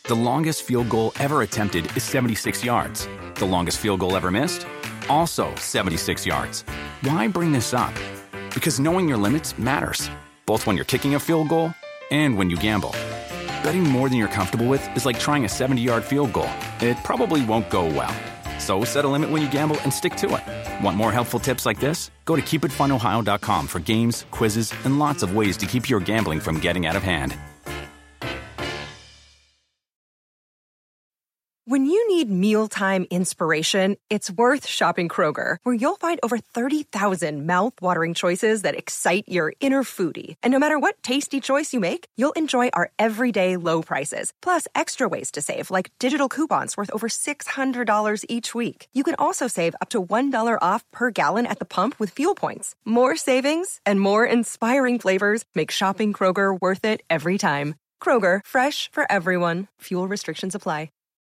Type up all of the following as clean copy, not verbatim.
The longest field goal ever attempted is 76 yards. The longest field goal ever missed? Also 76 yards. Why bring this up? Because knowing your limits matters, both when you're kicking a field goal and when you gamble. Betting more than you're comfortable with is like trying a 70-yard field goal. It probably won't go well. So set a limit when you gamble and stick to it. Want more helpful tips like this? Go to keepitfunohio.com for games, quizzes, and lots of ways to keep your gambling from getting out of hand. When you need mealtime inspiration, it's worth shopping Kroger, where you'll find over 30,000 mouth-watering choices that excite your inner foodie. And no matter what tasty choice you make, you'll enjoy our everyday low prices, plus extra ways to save, like digital coupons worth over $600 each week. You can also save up to $1 off per gallon at the pump with fuel points. More savings and more inspiring flavors make shopping Kroger worth it every time. Kroger, fresh for everyone. Fuel restrictions apply.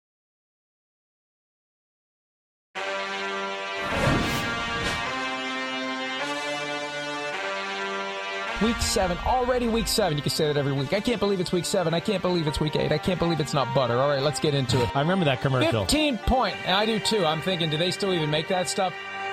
Week 7, already week 7. You can say that every week. I can't believe it's week 7. I can't believe it's week 8. I can't believe it's not butter. All right, let's get into it. I remember that commercial. 15 point. And I do too. I'm thinking, do they still even make that stuff?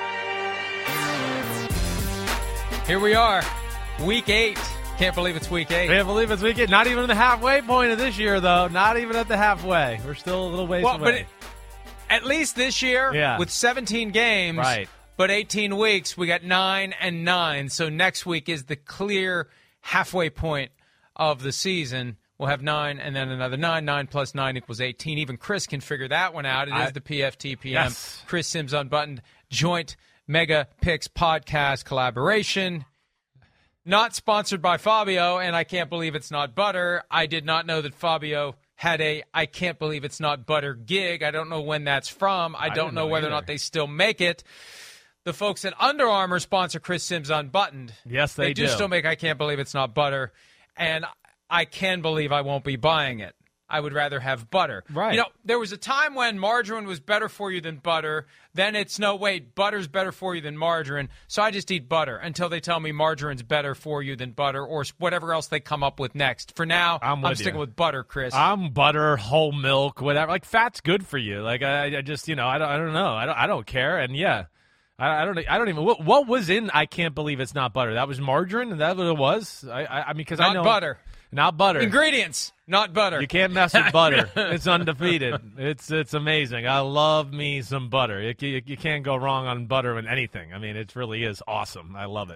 Here we are, week 8. Can't believe it's week 8. Can't believe it's week 8. Not even at the halfway point of this year, though. Not even at the halfway. We're still a little ways away. But at least this year, with 17 games. Right. But 18 weeks, we got 9 and 9. So next week is the clear halfway point of the season. We'll have 9 and then another 9. 9 plus 9 equals 18. Even Chris can figure that one out. It is the PFTPM. Yes. Chris Sims Unbuttoned joint Mega Picks podcast collaboration. Not sponsored by Fabio, and I can't believe it's not butter. I did not know that Fabio had a I can't believe it's not butter gig. I don't know when that's from. I don't know whether or not they still make it. The folks at Under Armour sponsor Chris Sims Unbuttoned. Yes, they do. They do still make I can't believe it's not butter, and I can believe I won't be buying it. I would rather have butter. Right. You know, there was a time when margarine was better for you than butter. Then it's, no, wait, butter's better for you than margarine, so I just eat butter until they tell me margarine's better for you than butter or whatever else they come up with next. For now, I'm sticking with butter, Chris. I'm butter, whole milk, whatever. Like, fat's good for you. Like, I just, you know, I don't know. I don't care, and yeah. I don't even. What was in? I can't believe it's not butter. That was margarine, and that's what it was. I mean, because I know butter, not butter. Ingredients, not butter. You can't mess with butter. It's undefeated. It's amazing. I love me some butter. You can't go wrong on butter and anything. I mean, it really is awesome. I love it.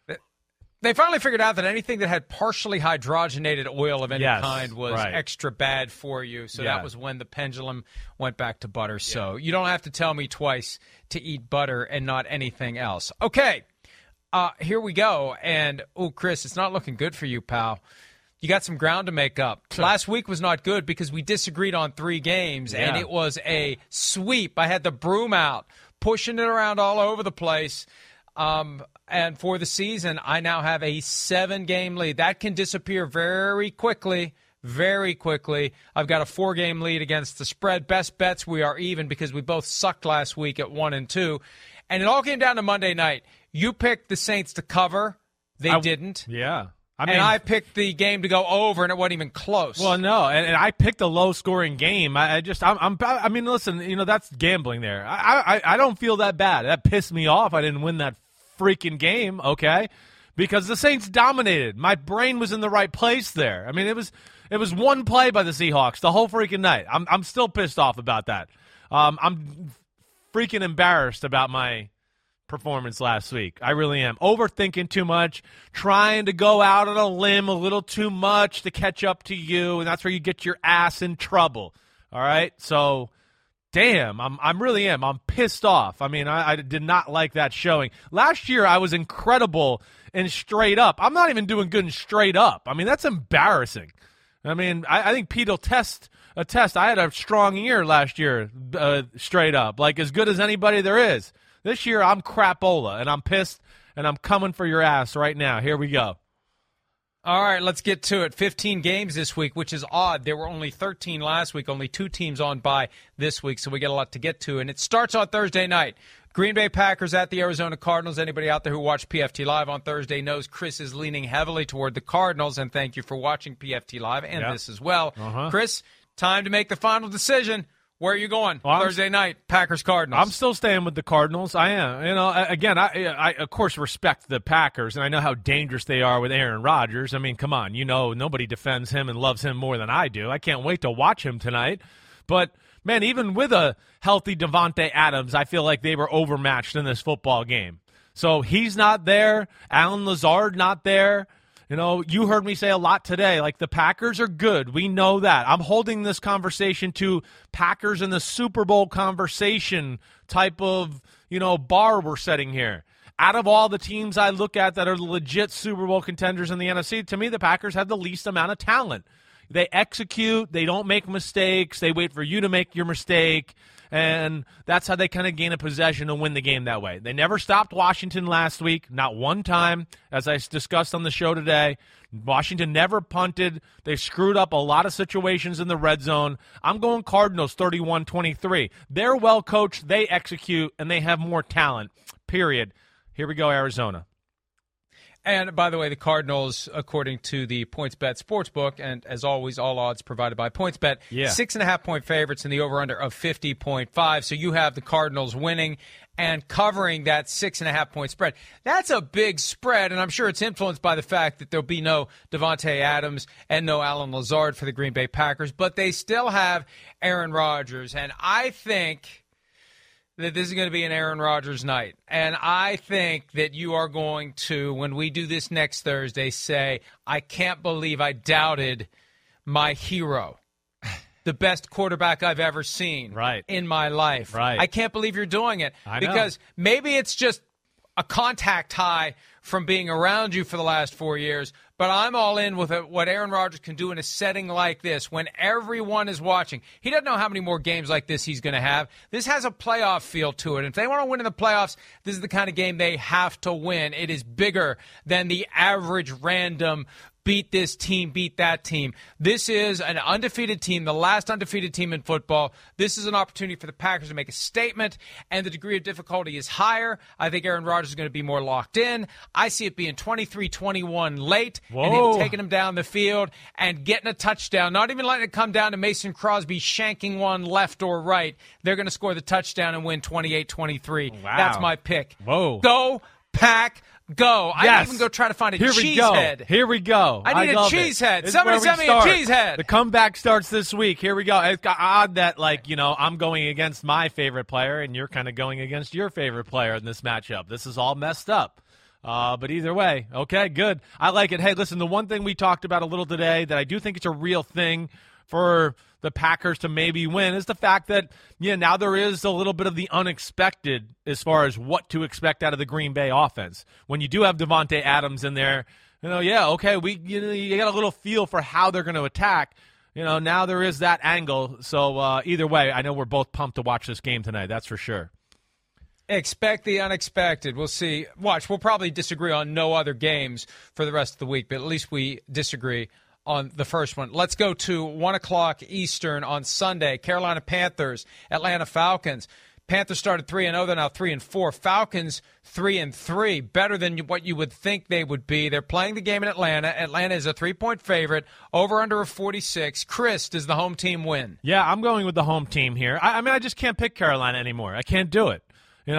They finally figured out that anything that had partially hydrogenated oil of any kind was extra bad for you. So that was when the pendulum went back to butter. So you don't have to tell me twice to eat butter and not anything else. Okay, here we go. And, Chris, it's not looking good for you, pal. You got some ground to make up. Sure. Last week was not good because we disagreed on 3 games, and it was a sweep. I had the broom out, pushing it around all over the place. And for the season, I now have a 7-game lead. That can disappear very quickly, very quickly. I've got a 4-game lead against the spread. Best bets, we are even because we both sucked last week at 1 and 2. And it all came down to Monday night. You picked the Saints to cover. They didn't. Yeah. I picked the game to go over, and it wasn't even close. Well, no, and I picked a low-scoring game. I mean, listen, you know, that's gambling there. I don't feel that bad. That pissed me off. I didn't win that freaking game, okay? Because the Saints dominated. My brain was in the right place there. I mean, it was one play by the Seahawks the whole freaking night. I'm still pissed off about that. I'm freaking embarrassed about my performance last week. I really am. Overthinking too much, trying to go out on a limb a little too much to catch up to you, and that's where you get your ass in trouble. All right? So, damn, I'm really am. I'm pissed off. I mean, I did not like that showing. Last year, I was incredible in straight up. I'm not even doing good in straight up. I mean, that's embarrassing. I mean, I think Pete will attest. I had a strong year last year, straight up, like as good as anybody there is. This year, I'm crapola, and I'm pissed, and I'm coming for your ass right now. Here we go. All right, let's get to it. 15 games this week, which is odd. There were only 13 last week, only 2 teams on bye this week, so we get a lot to get to. And it starts on Thursday night. Green Bay Packers at the Arizona Cardinals. Anybody out there who watched PFT Live on Thursday knows Chris is leaning heavily toward the Cardinals, and thank you for watching PFT Live and this as well. Chris, time to make the final decision. Where are you going Thursday night? Packers-Cardinals. I'm still staying with the Cardinals. I am. Again, I of course respect the Packers, and I know how dangerous they are with Aaron Rodgers. I mean, come on. Nobody defends him and loves him more than I do. I can't wait to watch him tonight. But, man, even with a healthy Davante Adams, I feel like they were overmatched in this football game. So he's not there. Allen Lazard not there. You heard me say a lot today, like the Packers are good. We know that. I'm holding this conversation to Packers in the Super Bowl conversation type of, bar we're setting here. Out of all the teams I look at that are legit Super Bowl contenders in the NFC, to me, the Packers have the least amount of talent. They execute. They don't make mistakes. They wait for you to make your mistake. And that's how they kind of gain a possession and win the game that way. They never stopped Washington last week, not one time, as I discussed on the show today. Washington never punted. They screwed up a lot of situations in the red zone. I'm going Cardinals 31-23. They're well coached, they execute, and they have more talent, period. Here we go, Arizona. And, by the way, the Cardinals, according to the PointsBet Sportsbook, and as always, all odds provided by PointsBet, 6.5-point favorites in the over-under of 50.5. So you have the Cardinals winning and covering that 6.5-point spread. That's a big spread, and I'm sure it's influenced by the fact that there'll be no Davante Adams and no Allen Lazard for the Green Bay Packers. But they still have Aaron Rodgers, and I think that this is going to be an Aaron Rodgers night. And I think that you are going to, when we do this next Thursday, say, I can't believe I doubted my hero, the best quarterback I've ever seen in my life. Right. I can't believe you're doing it. I know. Because maybe it's just a contact high from being around you for the last 4 years, but I'm all in with what Aaron Rodgers can do in a setting like this when everyone is watching. He doesn't know how many more games like this he's going to have. This has a playoff feel to it. If they want to win in the playoffs, this is the kind of game they have to win. It is bigger than the average random beat this team, beat that team. This is an undefeated team, the last undefeated team in football. This is an opportunity for the Packers to make a statement, and the degree of difficulty is higher. I think Aaron Rodgers is going to be more locked in. I see it being 23-21 late, and him taking him down the field and getting a touchdown, not even letting it come down to Mason Crosby shanking one left or right. They're going to score the touchdown and win 28-23. Wow. That's my pick. Whoa. Go, Pack, go. Yes. I'd even go try to find a cheese head. Here we go. I need a cheese head. Somebody send me a cheese head. The comeback starts this week. Here we go. It's odd that, I'm going against my favorite player and you're kind of going against your favorite player in this matchup. This is all messed up. But either way, okay, good. I like it. Hey, listen, the one thing we talked about a little today that I do think it's a real thing for the Packers to maybe win is the fact that, now there is a little bit of the unexpected as far as what to expect out of the Green Bay offense. When you do have Davante Adams in there, you got a little feel for how they're going to attack. Now there is that angle. So either way, I know we're both pumped to watch this game tonight. That's for sure. Expect the unexpected. We'll see. Watch, we'll probably disagree on no other games for the rest of the week, but at least we disagree on the first one. Let's go to 1 o'clock Eastern on Sunday. Carolina Panthers, Atlanta Falcons. Panthers started 3-0. They're now 3-4. Falcons 3-3. Better than what you would think they would be. They're playing the game in Atlanta. Atlanta is a 3-point favorite. Over under a 46. Chris, does the home team win? Yeah, I'm going with the home team here. I just can't pick Carolina anymore. I can't do it.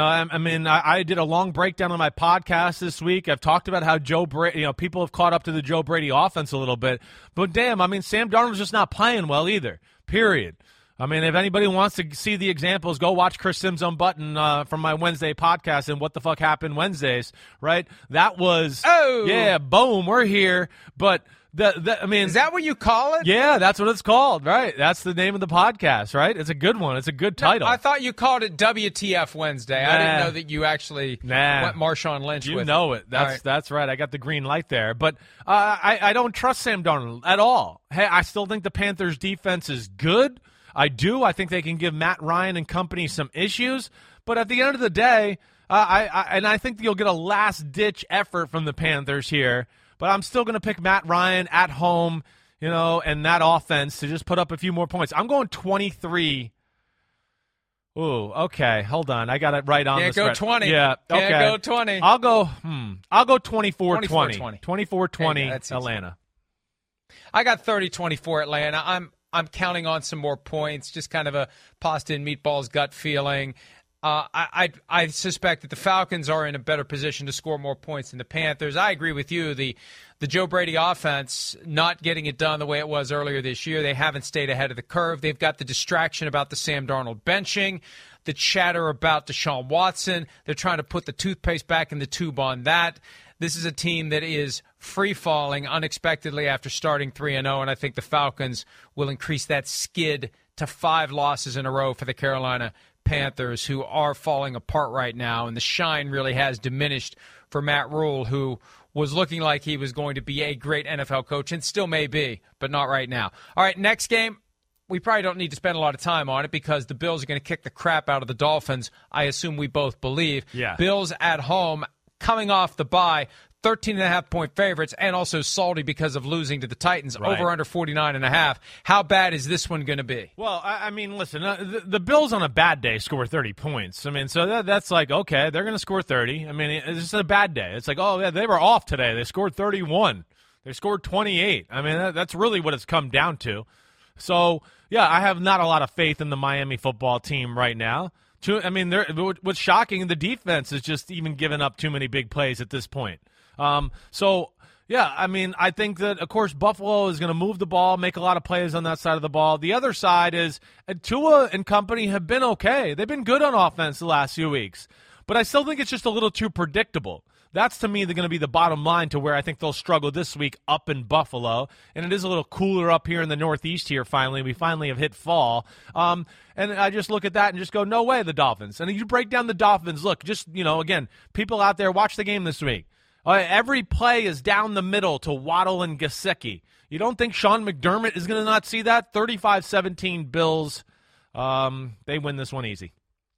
I did a long breakdown on my podcast this week. I've talked about how Joe Brady, people have caught up to the Joe Brady offense a little bit. But damn, Sam Darnold's just not playing well either, period. If anybody wants to see the examples, go watch Chris Sims Unbuttoned from my Wednesday podcast and What the Fuck Happened Wednesdays, right? That was, boom, we're here. But is that what you call it? Yeah, that's what it's called, right? That's the name of the podcast, right? It's a good one. It's a good title. I thought you called it WTF Wednesday. I didn't know that you actually went Marshawn Lynch with it. You know it. That's right. I got the green light there. But I don't trust Sam Darnold at all. Hey, I still think the Panthers' defense is good. I do. I think they can give Matt Ryan and company some issues. But at the end of the day, I think you'll get a last-ditch effort from the Panthers here. But I'm still going to pick Matt Ryan at home, and that offense to just put up a few more points. I'm going 23. Ooh, okay. Hold on. I got it right on the Can't go 20. Yeah, okay. Can't go 20. I'll go 24-20. 24-20 Atlanta. Easy. I got 30-24 Atlanta. I'm counting on some more points, just kind of a pasta and meatballs gut feeling. I suspect that the Falcons are in a better position to score more points than the Panthers. I agree with you. The Joe Brady offense not getting it done the way it was earlier this year. They haven't stayed ahead of the curve. They've got the distraction about the Sam Darnold benching, the chatter about Deshaun Watson. They're trying to put the toothpaste back in the tube on that. This is a team that is free-falling unexpectedly after starting 3-0, and I think the Falcons will increase that skid to 5 losses in a row for the Carolina Panthers, who are falling apart right now, and the shine really has diminished for Matt Rule, who was looking like he was going to be a great NFL coach and still may be, but not right now. All right, next game. We probably don't need to spend a lot of time on it because the Bills are going to kick the crap out of the Dolphins, I assume we both believe. Yeah. Bills at home, coming off the bye, 13.5-point favorites, and also salty because of losing to the Titans, right. over under 49.5. How bad is this one going to be? Well, I mean, listen, the Bills on a bad day score 30 points. I mean, so that's like, okay, they're going to score 30. I mean, it's just a bad day. It's like, oh, yeah, they were off today. They scored 31. They scored 28. I mean, that's really what it's come down to. So, yeah, I have not a lot of faith in the Miami football team right now. I mean, what's shocking, the defense is just even giving up too many big plays at this point. So, yeah, I mean, I think that, of course, Buffalo is going to move the ball, make a lot of plays on that side of the ball. The other side is Tua and company have been okay. They've been good on offense the last few weeks. But I still think it's just a little too predictable. That's, to me, going to be the bottom line to where I think they'll struggle this week up in Buffalo. And it is a little cooler up here in the Northeast here finally. We finally have hit fall. And I just look at that and just go, no way, the Dolphins. And you break down the Dolphins. Look, just, again, people out there, watch the game this week. Every play is down the middle to Waddle and Gesicki. You don't think Sean McDermott is going to not see that? 35-17 Bills. They win this one easy.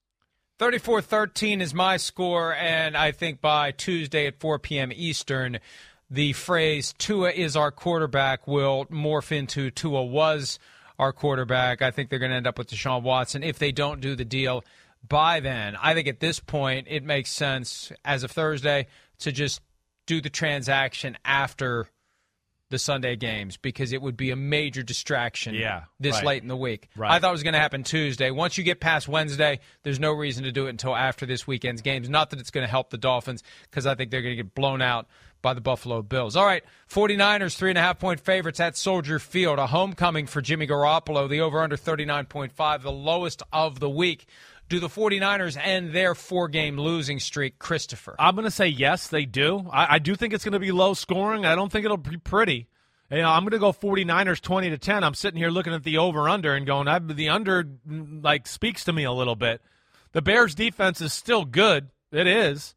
34-13 is my score, and I think by Tuesday at 4 p.m. Eastern, the phrase Tua is our quarterback will morph into Tua was our quarterback. I think they're going to end up with Deshaun Watson if they don't do the deal by then. I think at this point it makes sense as of Thursday to just do the transaction after the Sunday games because it would be a major distraction late in the week. Right. I thought it was going to happen Tuesday. Once you get past Wednesday, there's no reason to do it until after this weekend's games. Not that it's going to help the Dolphins because I think they're going to get blown out by the Buffalo Bills. All right, 49ers, 3.5-point favorites at Soldier Field. A homecoming for Jimmy Garoppolo. The over-under 39.5, the lowest of the week. Do the 49ers end their 4-game losing streak, Christopher? I'm going to say yes, they do. I do think it's going to be low scoring. I don't think it'll be pretty. I'm going to go 49ers 20-10. I'm sitting here looking at the over-under and going, the under speaks to me a little bit. The Bears' defense is still good. It is.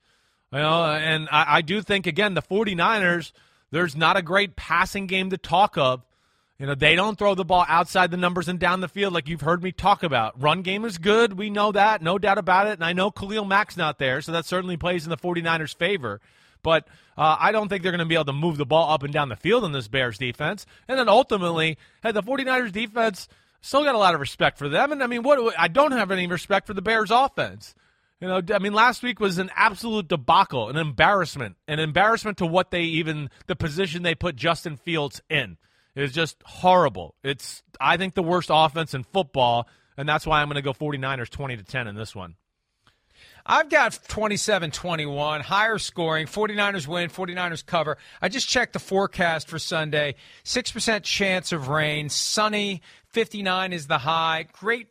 And I do think, again, the 49ers, there's not a great passing game to talk of. They don't throw the ball outside the numbers and down the field like you've heard me talk about. Run game is good. We know that. No doubt about it. And I know Khalil Mack's not there, so that certainly plays in the 49ers' favor. But I don't think they're going to be able to move the ball up and down the field in this Bears defense. And then ultimately, the 49ers defense still got a lot of respect for them. And, I don't have any respect for the Bears offense. Last week was an absolute debacle, an embarrassment to what the position they put Justin Fields in. It was just horrible. It's, I think, the worst offense in football, and that's why I'm going to go 49ers 20-10 in this one. I've got 27-21, higher scoring, 49ers win, 49ers cover. I just checked the forecast for Sunday. 6% chance of rain, sunny, 59 is the high. Great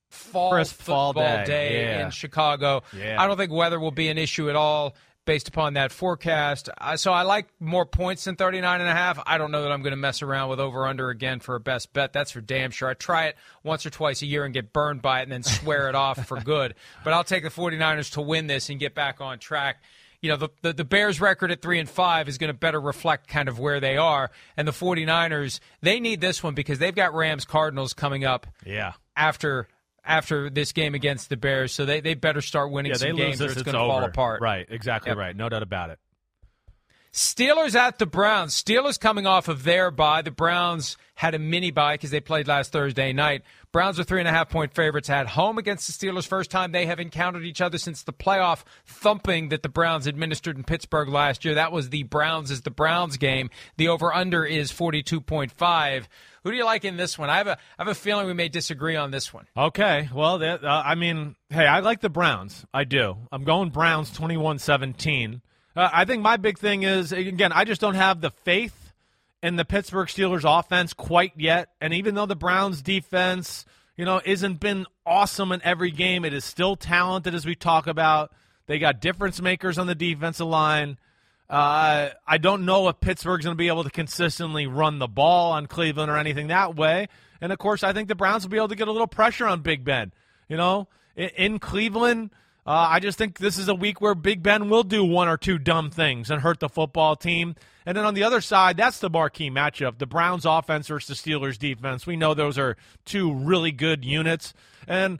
fall day in Chicago. Yeah. I don't think weather will be an issue at all based upon that forecast. So I like more points than 39.5. I don't know that I'm going to mess around with over-under again for a best bet. That's for damn sure. I try it once or twice a year and get burned by it and then swear it off for good. But I'll take the 49ers to win this and get back on track. The Bears' record at 3-5 is going to better reflect kind of where they are. And the 49ers, they need this one because they've got Rams-Cardinals coming up after this game against the Bears, so they better start winning some games or it's going to fall apart. Right, exactly right. No doubt about it. Steelers at the Browns. Steelers coming off of their bye. The Browns had a mini bye because they played last Thursday night. Browns are 3.5-point favorites at home against the Steelers. First time they have encountered each other since the playoff thumping that the Browns administered in Pittsburgh last year. That was the Browns is the Browns game. The over-under is 42.5. Who do you like in this one? I have a feeling we may disagree on this one. Okay. Well, hey, I like the Browns. I do. I'm going Browns 21-17. I think my big thing is, again, I just don't have the faith in the Pittsburgh Steelers offense quite yet. And even though the Browns defense, isn't been awesome in every game, it is still talented as we talk about. They got difference makers on the defensive line. I don't know if Pittsburgh's going to be able to consistently run the ball on Cleveland or anything that way. And, of course, I think the Browns will be able to get a little pressure on Big Ben. In Cleveland, I just think this is a week where Big Ben will do one or two dumb things and hurt the football team. And then on the other side, that's the marquee matchup, the Browns offense versus the Steelers defense. We know those are two really good units. And,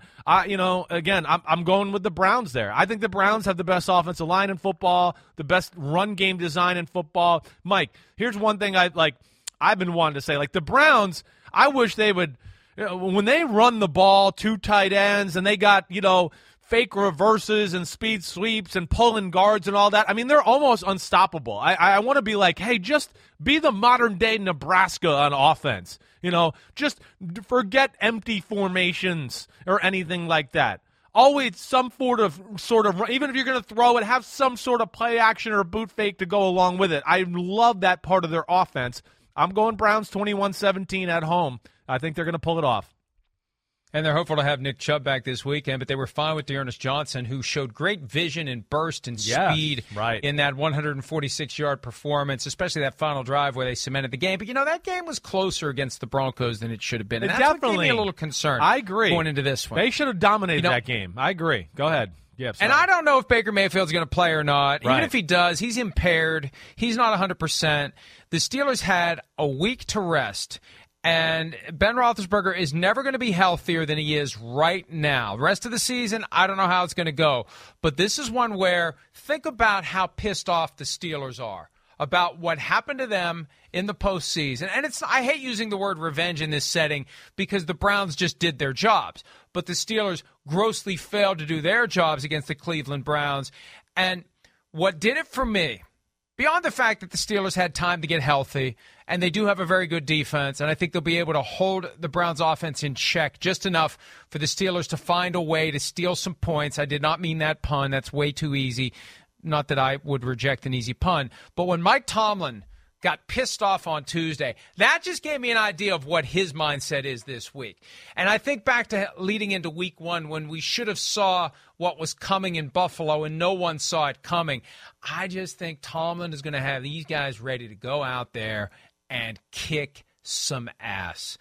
I'm going with the Browns there. I think the Browns have the best offensive line in football, the best run game design in football. Mike, here's one thing I've been wanting to say. The Browns, I wish they would, when they run the ball, 2 tight ends, and they got, fake reverses and speed sweeps and pulling guards and all that. I mean, they're almost unstoppable. I want to be like, hey, just be the modern-day Nebraska on offense. Just forget empty formations or anything like that. Always some sort of, even if you're going to throw it, have some sort of play action or boot fake to go along with it. I love that part of their offense. I'm going Browns 21-17 at home. I think they're going to pull it off. And they're hopeful to have Nick Chubb back this weekend, but they were fine with D'Ernest Johnson, who showed great vision and burst and speed in that 146-yard performance, especially that final drive where they cemented the game. But, that game was closer against the Broncos than it should have been. And that's what gave me a little concern. I agree. Going into this one. They should have dominated that game. I agree. Go ahead. Yeah, and I don't know if Baker Mayfield's going to play or not. Even if he does, he's impaired. He's not 100%. The Steelers had a week to rest. And Ben Roethlisberger is never going to be healthier than he is right now. The rest of the season, I don't know how it's going to go. But this is one where think about how pissed off the Steelers are about what happened to them in the postseason. And I hate using the word revenge in this setting because the Browns just did their jobs. But the Steelers grossly failed to do their jobs against the Cleveland Browns. And what did it for me, beyond the fact that the Steelers had time to get healthy, and they do have a very good defense, and I think they'll be able to hold the Browns' offense in check just enough for the Steelers to find a way to steal some points. I did not mean that pun. That's way too easy. Not that I would reject an easy pun. But when Mike Tomlin got pissed off on Tuesday, that just gave me an idea of what his mindset is this week. And I think back to leading into week 1 when we should have saw what was coming in Buffalo and no one saw it coming. I just think Tomlin is going to have these guys ready to go out there and kick some ass.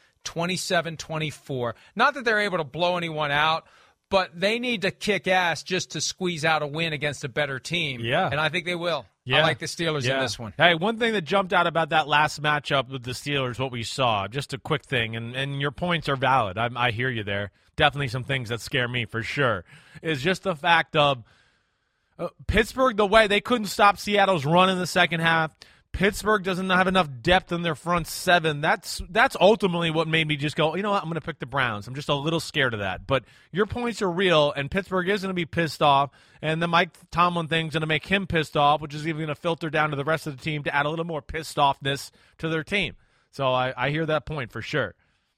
27-24. Not that they're able to blow anyone out, but they need to kick ass just to squeeze out a win against a better team. Yeah. And I think they will. Yeah. I like the Steelers in this one. Hey, one thing that jumped out about that last matchup with the Steelers, what we saw, just a quick thing, and your points are valid. I hear you there. Definitely some things that scare me for sure, is just the fact of Pittsburgh, the way they couldn't stop Seattle's run in the second half. Pittsburgh doesn't have enough depth in their front seven. That's ultimately what made me just go, you know what, I'm going to pick the Browns. I'm just a little scared of that. But your points are real, and Pittsburgh is going to be pissed off, and the Mike Tomlin thing's going to make him pissed off, which is even going to filter down to the rest of the team to add a little more pissed offness to their team. So I hear that point for sure.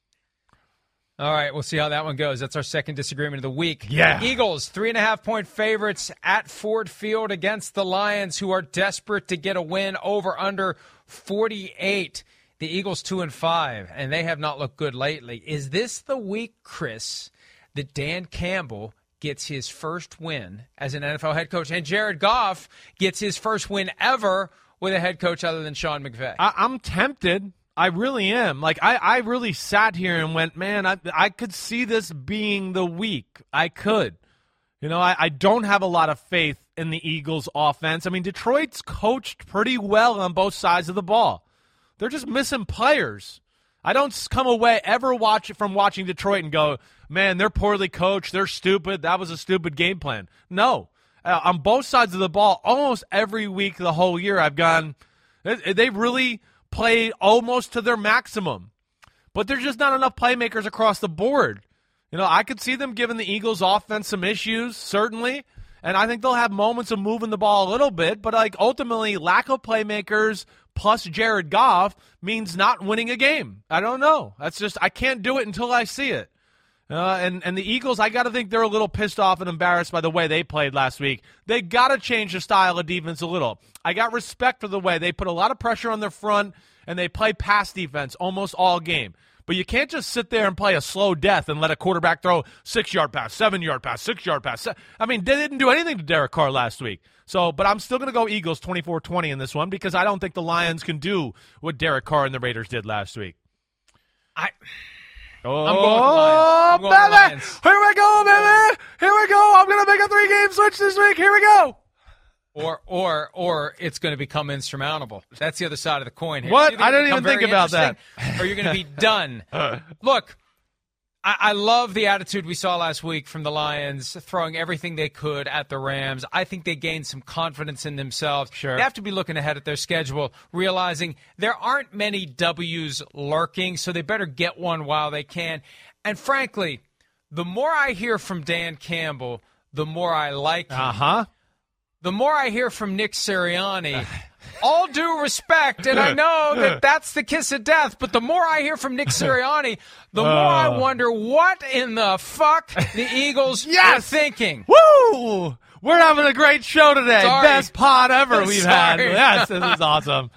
All right, we'll see how that one goes. That's our second disagreement of the week. Yeah. Eagles, 3.5-point favorites at Ford Field against the Lions, who are desperate to get a win over under 48. The Eagles 2-5, and they have not looked good lately. Is this the week, Chris, that Dan Campbell gets his first win as an NFL head coach, and Jared Goff gets his first win ever with a head coach other than Sean McVay? I'm tempted. I really am. I really sat here and went, man, I could see this being the week. I could. I don't have a lot of faith in the Eagles' offense. I mean, Detroit's coached pretty well on both sides of the ball. They're just missing players. I don't come away ever from watching Detroit and go, man, they're poorly coached. They're stupid. That was a stupid game plan. No. on both sides of the ball, almost every week the whole year I've gone, they really played almost to their maximum. But there's just not enough playmakers across the board. I could see them giving the Eagles offense some issues, certainly. And I think they'll have moments of moving the ball a little bit. But, ultimately, lack of playmakers plus Jared Goff means not winning a game. I don't know. That's just, I can't do it until I see it. And the Eagles, I got to think they're a little pissed off and embarrassed by the way they played last week. They got to change the style of defense a little. I got respect for the way they put a lot of pressure on their front, and they play pass defense almost all game. But you can't just sit there and play a slow death and let a quarterback throw 6-yard pass, 7-yard pass, 6-yard pass. I mean, they didn't do anything to Derek Carr last week. But I'm still going to go Eagles 24-20 in this one because I don't think the Lions can do what Derek Carr and the Raiders did last week. I'm going with the Lions. Here we go, baby. Here we go. I'm going to make a 3-game switch this week. Here we go. Or it's going to become insurmountable. That's the other side of the coin here. What? I didn't even think about that. Or you're going to be done. Look, I love the attitude we saw last week from the Lions, throwing everything they could at the Rams. I think they gained some confidence in themselves. Sure. They have to be looking ahead at their schedule, realizing there aren't many W's lurking, so they better get one while they can. And frankly, the more I hear from Dan Campbell, the more I like him. Uh-huh. The more I hear from Nick Sirianni, all due respect, and I know that that's the kiss of death, but the more I hear from Nick Sirianni, the more I wonder what in the fuck the Eagles are thinking. Woo! We're having a great show today. Sorry. Best pod ever we've had. Yes, this is awesome.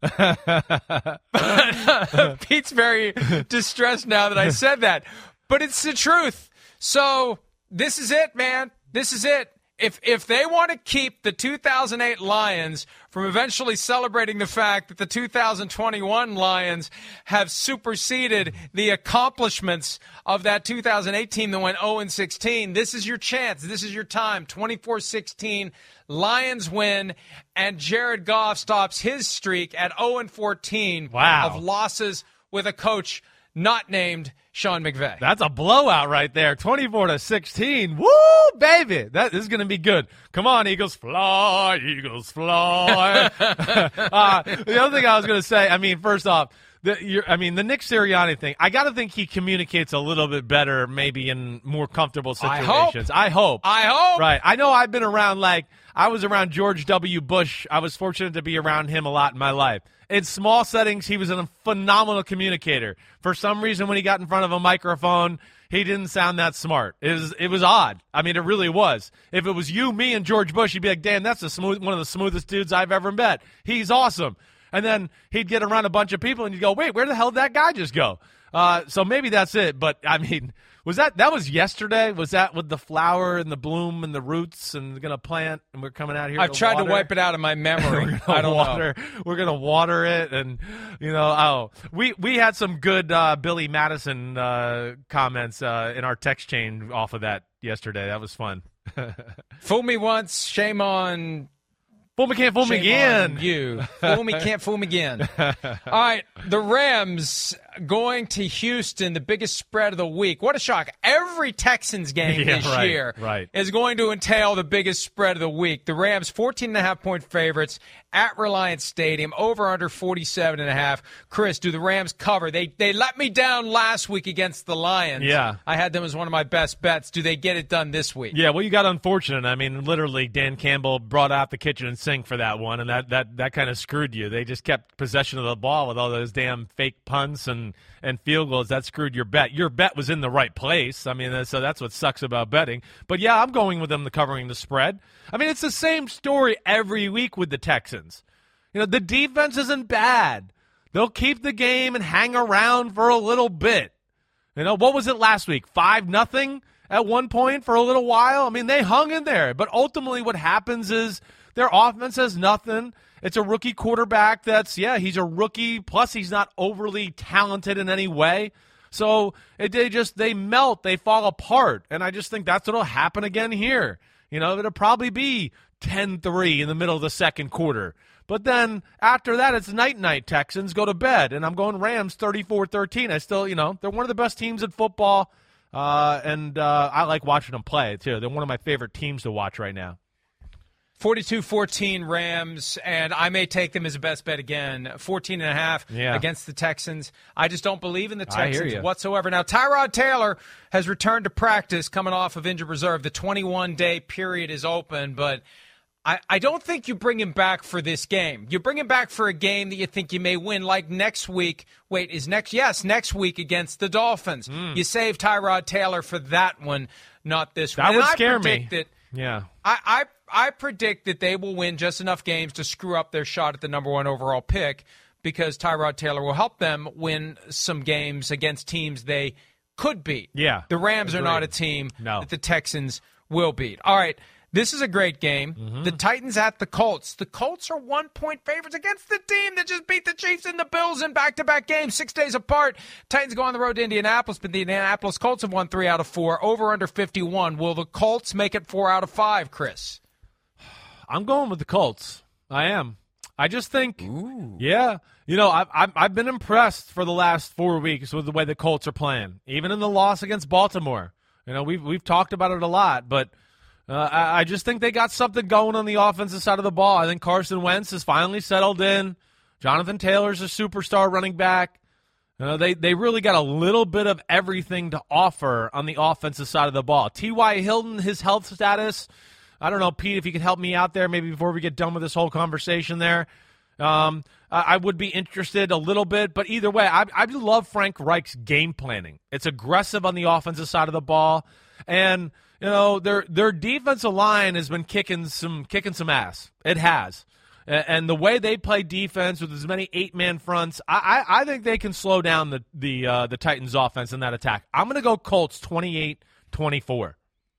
Pete's very distressed now that I said that, but it's the truth. So this is it, man. This is it. If they want to keep the 2008 Lions from eventually celebrating the fact that the 2021 Lions have superseded the accomplishments of that 2008 team that went 0-16, this is your chance. This is your time. 24-16, Lions win, and Jared Goff stops his streak at 0-14 of losses with a coach not named Sean McVay. That's a blowout right there. 24-16. Woo, baby. This is going to be good. Come on, Eagles. Fly, Eagles, fly. The other thing I was going to say, first off, the Nick Sirianni thing, I got to think he communicates a little bit better maybe in more comfortable situations. I hope. Right. I know I've been around, I was around George W. Bush. I was fortunate to be around him a lot in my life. In small settings, he was a phenomenal communicator. For some reason, when he got in front of a microphone, he didn't sound that smart. It was odd. It really was. If it was you, me, and George Bush, you'd be like, damn, that's one of the smoothest dudes I've ever met. He's awesome. And then he'd get around a bunch of people, and you'd go, wait, where the hell did that guy just go? So maybe that's it. But, was that was yesterday? Was that with the flower and the bloom and the roots and going to plant and we're coming out here I've tried to wipe it out of my memory. I don't know. We're going to water it and, we had some good Billy Madison comments in our text chain off of that yesterday. That was fun. Fool me once, shame on... Fool me, can't fool me again. You. Fool me, can't fool me again. All right, the Rams going to Houston, the biggest spread of the week. What a shock. Every Texans game this year is going to entail the biggest spread of the week. The Rams, 14.5-point favorites at Reliance Stadium, over under 47.5. Chris, do the Rams cover? They let me down last week against the Lions. Yeah. I had them as one of my best bets. Do they get it done this week? Yeah, well, you got unfortunate. Literally, Dan Campbell brought out the kitchen and sink for that one, and that kind of screwed you. They just kept possession of the ball with all those damn fake punts and field goals. That screwed your bet. Your bet was in the right place. So that's what sucks about betting. But, yeah, I'm going with them covering the spread. It's the same story every week with the Texans. The defense isn't bad. They'll keep the game and hang around for a little bit. What was it last week? 5-0 at one point for a little while? They hung in there. But ultimately what happens is their offense has nothing. It's a rookie quarterback he's a rookie, plus he's not overly talented in any way. So they melt, they fall apart. And I just think that's what will happen again here. It'll probably be 10-3 in the middle of the second quarter. But then after that, it's night-night. Texans go to bed. And I'm going Rams 34-13. I still, they're one of the best teams in football. And I like watching them play, too. They're one of my favorite teams to watch right now. 42-14 Rams, and I may take them as a best bet again. 14.5 against the Texans. I just don't believe in the Texans whatsoever. Now, Tyrod Taylor has returned to practice coming off of injured reserve. The 21-day period is open, but I don't think you bring him back for this game. You bring him back for a game that you think you may win, like next week. Wait, next week against the Dolphins. You save Tyrod Taylor for that one, not this one. That would scare me. I predict that they will win just enough games to screw up their shot at the number 1 overall pick because Tyrod Taylor will help them win some games against teams they could beat. Yeah. The Rams are not a team that the Texans will beat. All right, this is a great game. The Titans at the Colts. The Colts are 1-point favorites against the team that just beat the Chiefs and the Bills in back-to-back games 6 days apart. Titans go on the road to Indianapolis, but the Indianapolis Colts have won 3 out of 4. Over under 51. Will the Colts make it 4 out of 5, Chris? I'm going with the Colts. I am. I just think, I've been impressed for the last 4 weeks with the way the Colts are playing, even in the loss against Baltimore. We've talked about it a lot, but I just think they got something going on the offensive side of the ball. I think Carson Wentz has finally settled in. Jonathan Taylor's a superstar running back. They really got a little bit of everything to offer on the offensive side of the ball. T.Y. Hilton, his health status, I don't know, Pete, if you could help me out there maybe before we get done with this whole conversation there. I would be interested a little bit, but either way, I do love Frank Reich's game planning. It's aggressive on the offensive side of the ball, and their defensive line has been kicking some ass. It has, and the way they play defense with as many 8-man fronts, I think they can slow down the Titans' offense in that attack. I'm going to go Colts 28-24.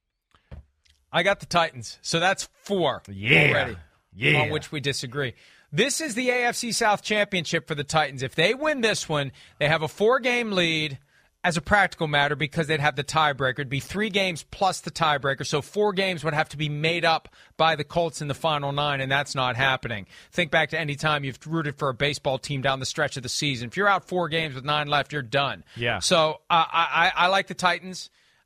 I got the Titans, so that's 4 already, on which we disagree. This is the AFC South Championship for the Titans. If they win this one, they have a 4-game lead as a practical matter because they'd have the tiebreaker. It'd be 3 games plus the tiebreaker, so 4 games would have to be made up by the Colts in the final 9, and that's not happening. Think back to any time you've rooted for a baseball team down the stretch of the season. If you're out 4 games with 9 left, you're done. Yeah. So I like the Titans.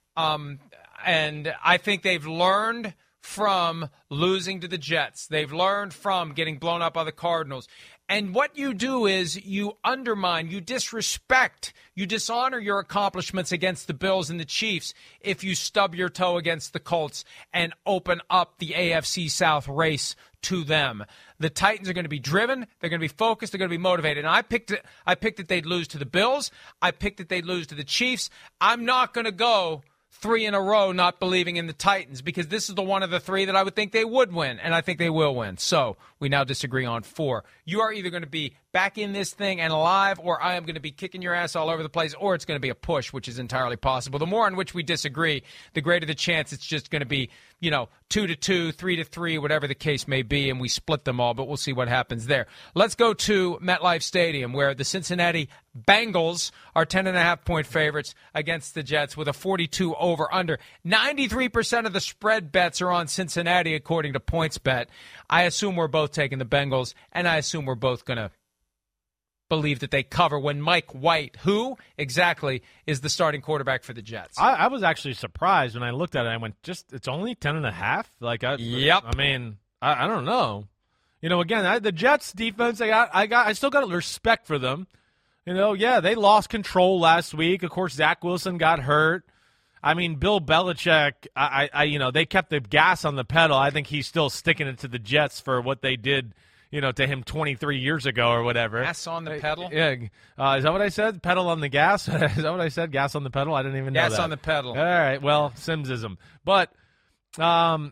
And I think they've learned from losing to the Jets. They've learned from getting blown up by the Cardinals. And what you do is you undermine, you disrespect, you dishonor your accomplishments against the Bills and the Chiefs if you stub your toe against the Colts and open up the AFC South race to them. The Titans are going to be driven. They're going to be focused. They're going to be motivated. And I picked that they'd lose to the Bills. I picked that they'd lose to the Chiefs. I'm not going to go 3 in a row not believing in the Titans because this is the one of the 3 that I would think they would win, and I think they will win. So we now disagree on 4. You are either going to be back in this thing and alive, or I am going to be kicking your ass all over the place, or it's going to be a push, which is entirely possible. The more on which we disagree, the greater the chance it's just going to be, 2-2, 3-3, whatever the case may be, and we split them all, but we'll see what happens there. Let's go to MetLife Stadium, where the Cincinnati Bengals are 10.5-point favorites against the Jets with a 42 over-under. 93% of the spread bets are on Cincinnati, according to PointsBet. I assume we're both taking the Bengals, and I assume we're both going to believe that they cover when Mike White, who exactly is the starting quarterback for the Jets. I was actually surprised when I looked at it. I went, it's only 10.5? Yep. I mean, I don't know. Again, the Jets defense, I still got respect for them. They lost control last week. Of course, Zach Wilson got hurt. I mean, Bill Belichick, they kept the gas on the pedal. I think he's still sticking it to the Jets for what they did, to him 23 years ago or whatever. Gas on the pedal? Yeah. Is that what I said? Pedal on the gas? Is that what I said? Gas on the pedal? I didn't even know that. Gas on the pedal. All right. Well, Simsism. But the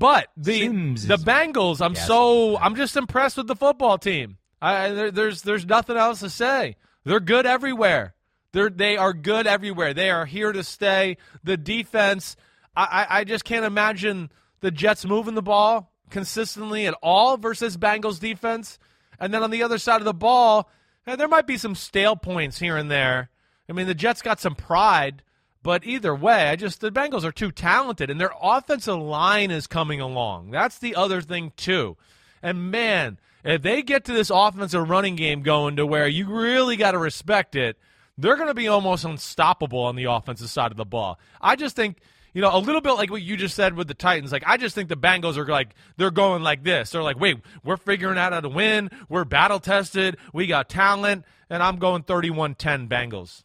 Bengals, I'm just impressed with the football team. There's nothing else to say. They're good everywhere. They are good everywhere. They are here to stay. The defense, I just can't imagine the Jets moving the ball consistently at all versus Bengals defense. And then on the other side of the ball, there might be some stale points here and there. I mean, the Jets got some pride, but either way, the Bengals are too talented, and their offensive line is coming along. That's the other thing, too. And, man, if they get to this offensive running game going to where you really got to respect it, they're going to be almost unstoppable on the offensive side of the ball. I just think, a little bit like what you just said with the Titans. Like, I just think the Bengals are like, they're going like this. They're like, wait, we're figuring out how to win. We're battle-tested. We got talent. And I'm going 31-10 Bengals.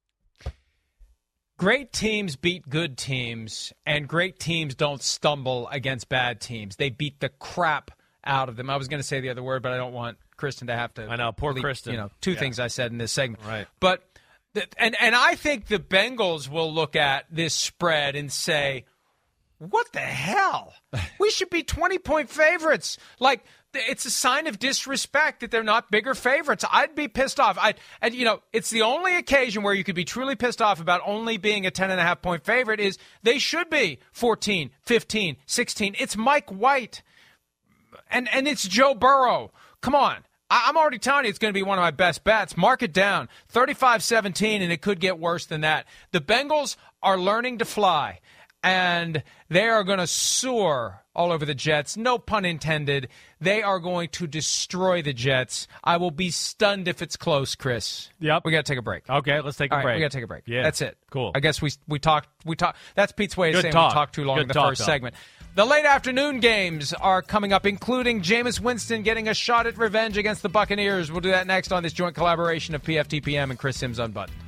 Great teams beat good teams, and great teams don't stumble against bad teams. They beat the crap out of them. I was going to say the other word, but I don't want Kristen to have to. I know, poor Kristen. Two things I said in this segment. Right. But and I think the Bengals will look at this spread and say, what the hell? We should be 20-point favorites. Like, it's a sign of disrespect that they're not bigger favorites. I'd be pissed off. It's the only occasion where you could be truly pissed off about only being a 10.5-point favorite is they should be 14, 15, 16. It's Mike White. And it's Joe Burrow. Come on. I'm already telling you it's going to be one of my best bets. Mark it down. 35-17, and it could get worse than that. The Bengals are learning to fly, and they are going to soar all over the Jets. No pun intended. They are going to destroy the Jets. I will be stunned if it's close, Chris. Yep. We got to take a break. Okay, let's take a break. We got to take a break. Yeah. That's it. Cool. I guess we talked. That's Pete's way of Good saying talk. we talked too long Good in the talk, first though. segment. The late afternoon games are coming up, including Jameis Winston getting a shot at revenge against the Buccaneers. We'll do that next on this joint collaboration of PFTPM and Chris Sims Unbuttoned.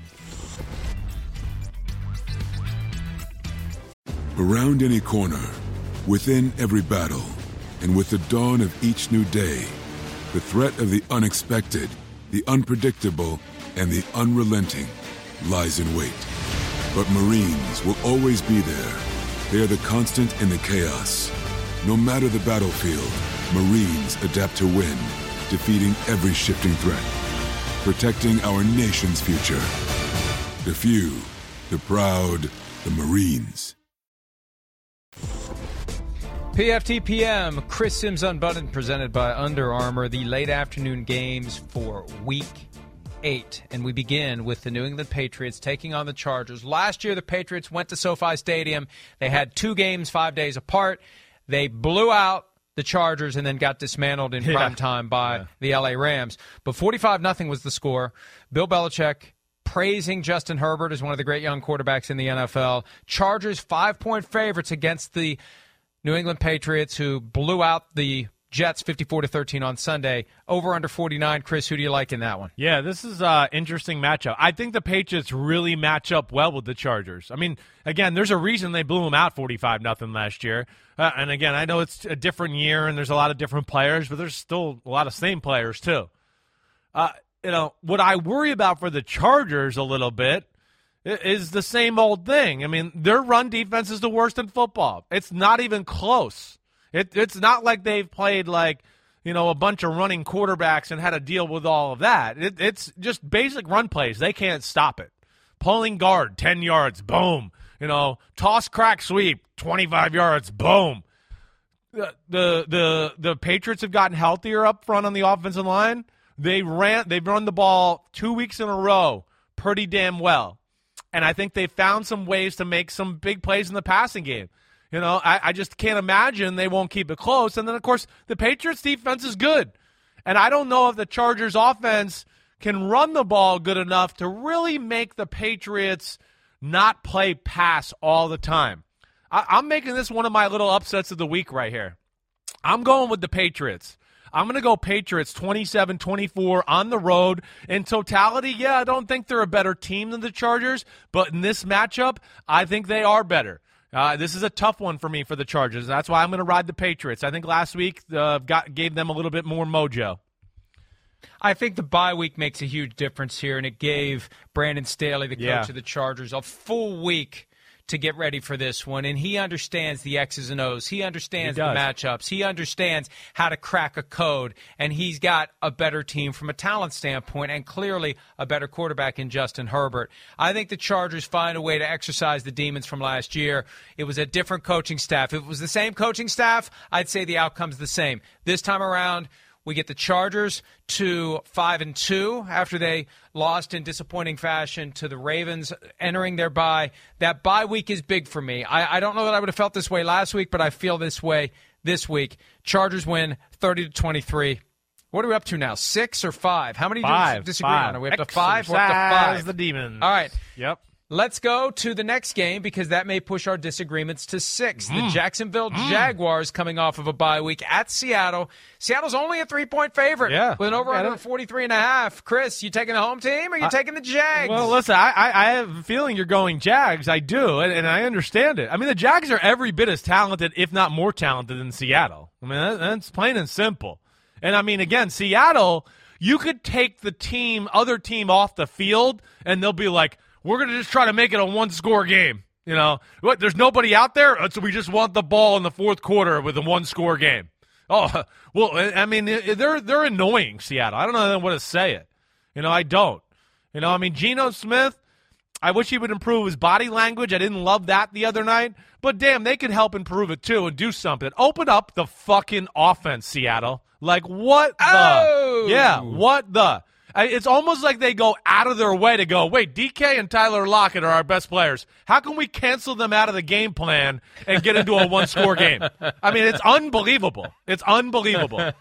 Around any corner, within every battle, and with the dawn of each new day, the threat of the unexpected, the unpredictable, and the unrelenting lies in wait. But Marines will always be there. They are the constant in the chaos. No matter the battlefield, Marines adapt to win, defeating every shifting threat, protecting our nation's future. The few, the proud, the Marines. PFTPM, Chris Sims Unbuttoned, presented by Under Armour, the late afternoon games for Week 8. And we begin with the New England Patriots taking on the Chargers. Last year, the Patriots went to SoFi Stadium. They had 2 games 5 days apart. They blew out the Chargers and then got dismantled in prime time by the LA Rams. But 45-0 was the score. Bill Belichick praising Justin Herbert as one of the great young quarterbacks in the NFL. Chargers 5-point favorites against the New England Patriots, who blew out the Jets 54-13 on Sunday. Over under 49. Chris, who do you like in that one? Yeah, this is an interesting matchup. I think the Patriots really match up well with the Chargers. I mean, again, there's a reason they blew them out 45-0 last year. And again, I know it's a different year and there's a lot of different players, but there's still a lot of same players too. What I worry about for the Chargers a little bit is the same old thing. I mean, their run defense is the worst in football. It's not even close. It's not like they've played a bunch of running quarterbacks and had to deal with all of that. It's just basic run plays. They can't stop it. Pulling guard, 10 yards, boom. Toss, crack, sweep, 25 yards, boom. The Patriots have gotten healthier up front on the offensive line. They've run the ball 2 weeks in a row pretty damn well. And I think they found some ways to make some big plays in the passing game. I just can't imagine they won't keep it close. And then, of course, the Patriots' defense is good. And I don't know if the Chargers' offense can run the ball good enough to really make the Patriots not play pass all the time. I'm making this one of my little upsets of the week right here. I'm going with the Patriots. I'm going to go Patriots 27-24 on the road. In totality, I don't think they're a better team than the Chargers, but in this matchup, I think they are better. This is a tough one for me for the Chargers. That's why I'm going to ride the Patriots. I think last week gave them a little bit more mojo. I think the bye week makes a huge difference here, and it gave Brandon Staley, the coach of the Chargers, a full week to get ready for this one, and he understands the X's and O's. He understands the matchups. He understands how to crack a code, and he's got a better team from a talent standpoint and clearly a better quarterback in Justin Herbert. I think the Chargers find a way to exercise the demons from last year. It was a different coaching staff. If it was the same coaching staff, I'd say the outcome's the same. This time around, we get the Chargers to 5-2 after they lost in disappointing fashion to the Ravens entering their bye. That bye week is big for me. I don't know that I would have felt this way last week, but I feel this way this week. Chargers win 30-23. What are we up to now? 6 or 5? How many do you disagree on? Are we up to 5? We're up to 5. The demons. All right. Yep. Let's go to the next game because that may push our disagreements to 6. The Jacksonville Jaguars coming off of a bye week at Seattle. Seattle's only a 3-point favorite with an over-under of 43.5. Chris, you taking the home team or you taking the Jags? Well, listen, I have a feeling you're going Jags. I do, and I understand it. I mean, the Jags are every bit as talented, if not more talented, than Seattle. I mean, that's plain and simple. And, I mean, again, Seattle, you could take the other team off the field, and they'll be like, we're going to just try to make it a one-score game. You know, what? There's nobody out there, so we just want the ball in the fourth quarter with a one-score game. Oh, well, I mean, they're annoying, Seattle. I don't know what to say it. You know, I don't. You know, I mean, Geno Smith, I wish he would improve his body language. I didn't love that the other night. But, damn, they could help improve it, too, and do something. Open up the fucking offense, Seattle. Like, what the? Oh! Yeah, what the? It's almost like they go out of their way to go, wait, DK and Tyler Lockett are our best players. How can we cancel them out of the game plan and get into a one-score game? I mean, it's unbelievable. It's unbelievable.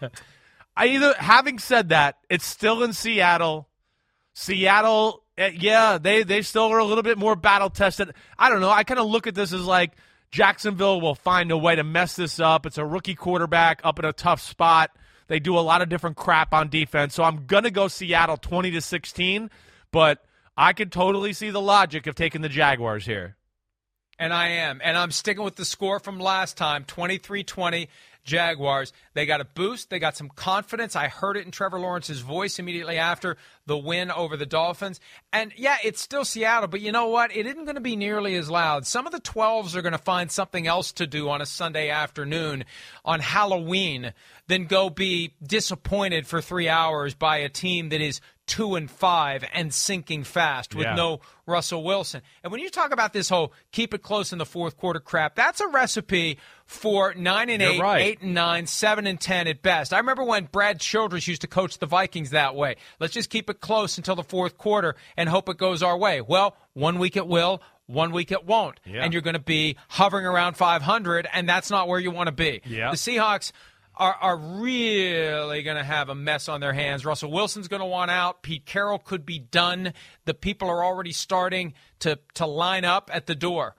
Having said that, it's still in Seattle. Seattle, yeah, they still are a little bit more battle-tested. I don't know. I kind of look at this as like Jacksonville will find a way to mess this up. It's a rookie quarterback up in a tough spot. They do a lot of different crap on defense. So I'm going to go Seattle 20-16, but I could totally see the logic of taking the Jaguars here. And I am. And I'm sticking with the score from last time, 23-20 Jaguars. They got a boost. They got some confidence. I heard it in Trevor Lawrence's voice immediately after the win over the Dolphins. And, yeah, it's still Seattle, but you know what? It isn't going to be nearly as loud. Some of the 12s are going to find something else to do on a Sunday afternoon on Halloween than go be disappointed for 3 hours by a team that is 2-5 and sinking fast with no Russell Wilson. And when you talk about this whole keep it close in the fourth quarter crap, that's a recipe for 9-8, 8-9, 7-10 at best. I remember when Brad Childress used to coach the Vikings that way. Let's just keep it close until the fourth quarter and hope it goes our way. Well, 1 week it will, 1 week it won't. Yeah. And you're going to be hovering around 500, and that's not where you want to be. Yeah. The Seahawks are really going to have a mess on their hands. Russell Wilson's going to want out. Pete Carroll could be done. The people are already starting to line up at the door.